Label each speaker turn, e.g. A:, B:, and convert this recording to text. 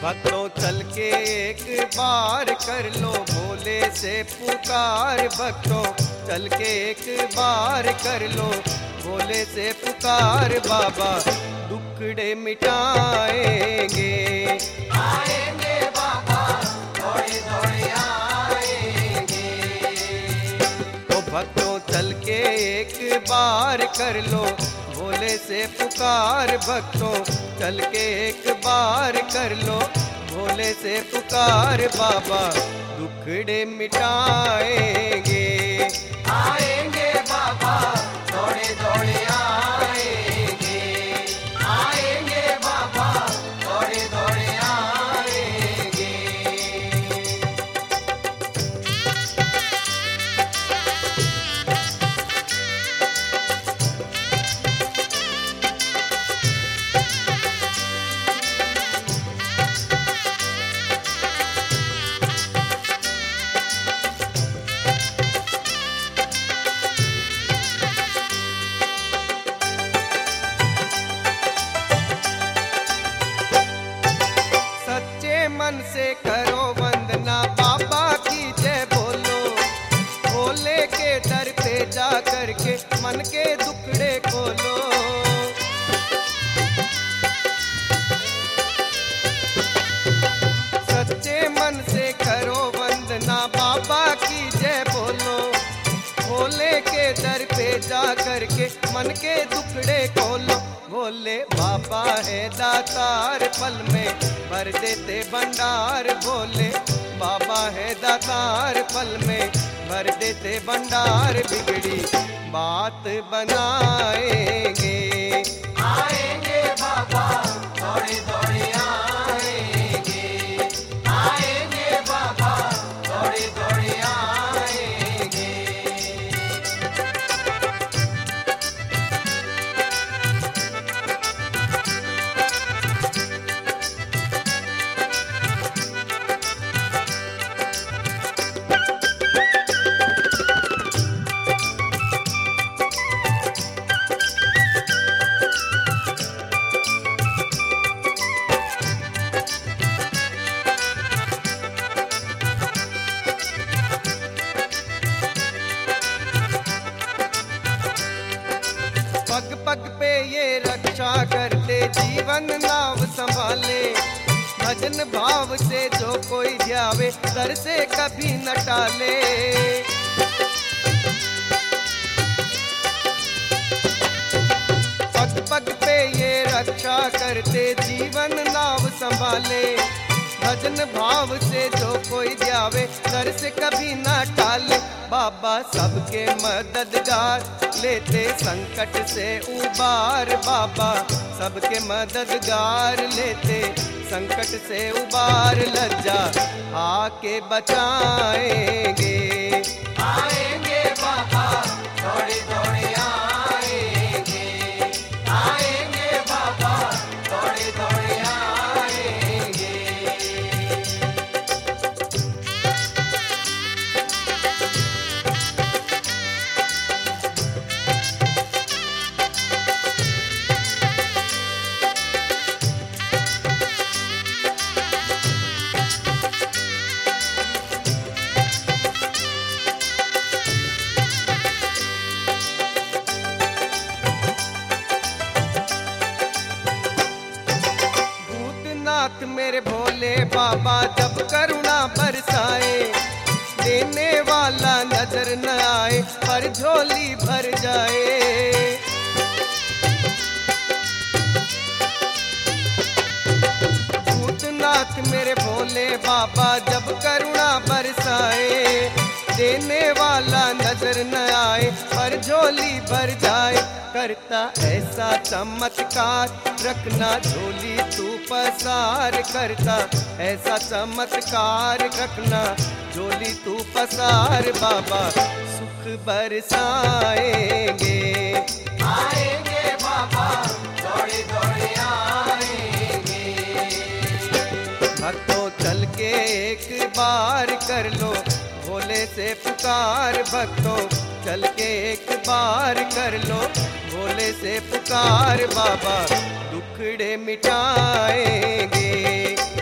A: भक्तों चल के एक बार कर लो भोले से पुकार। भक्तों चल के एक बार कर लो भोले से पुकार। बाबा दुखड़े मिटाएंगे।
B: आएंगे बाबा दौड़े दौड़े आएंगे।
A: तो भक्तों चल के एक बार कर लो भोले से पुकार। भक्तों चल के एक बार कर लो भोले से पुकार। बाबा दुखड़े मिटाएंगे।
B: आएंगे बाबा दौड़े दौड़े आएंगे। आएंगे बाबा दौड़े दौड़े आएंगे।
A: सच्चे मन से करो वंदना बाबा की जय बोलो। भोले के दर पे जा करके मन के दुखड़े खोलो। सच्चे मन से करो वंदना बाबा की जय बोलो। भोले के दर पे जा करके मन के दुखड़े खोलो। भोले बाबा है दातार पल में भर देते भंडार। भोले बाबा है दातार पल में भर देते भंडार। बिगड़ी बात बनाएंगे।
B: आएंगे बाबा दौड़े दौड़े आएंगे। आएंगे बाबा दौड़े दौड़े आएंगे।
A: पग पग पे ये रक्षा करते जीवन नाव संभाले। भजन भाव से जो कोई जावे दर से कभी न टाले। पग पग पे ये रक्षा करते जीवन नाव संभाले। भजन भाव से जो कोई जावे दर से कभी ना टाले। बाबा सबके मददगार लेते संकट से उबार। बाबा सबके मददगार लेते संकट से उबार। लज्जा आके बचाएंगे।
B: आएंगे बाबा दौड़े दौड़े आएंगे। आएंगे बाबा दौड़े दौड़े आएंगे।
A: भूतनाथ मेरे भोले बाबा जब करुणा बरसाए। देने वाला नजर न आए पर झोली भर जाए। भूतनाथ मेरे भोले बाबा जब करुणा बरसाए। देने वाला नजर न आए पर झोली भर जाए। करता ऐसा चमत्कार रखना झोली तू पसार। करता ऐसा चमत्कार रखना झोली तू पसार। बाबा सुख बरसाएंगे।
B: आएंगे बाबा दौड़े दौड़े आएंगे।
A: भक्तों चल के एक बार कर लो भोले से पुकार। भक्तों चल के एक बार कर लो भोले से पुकार। बाबा दुखड़े मिटाएंगे।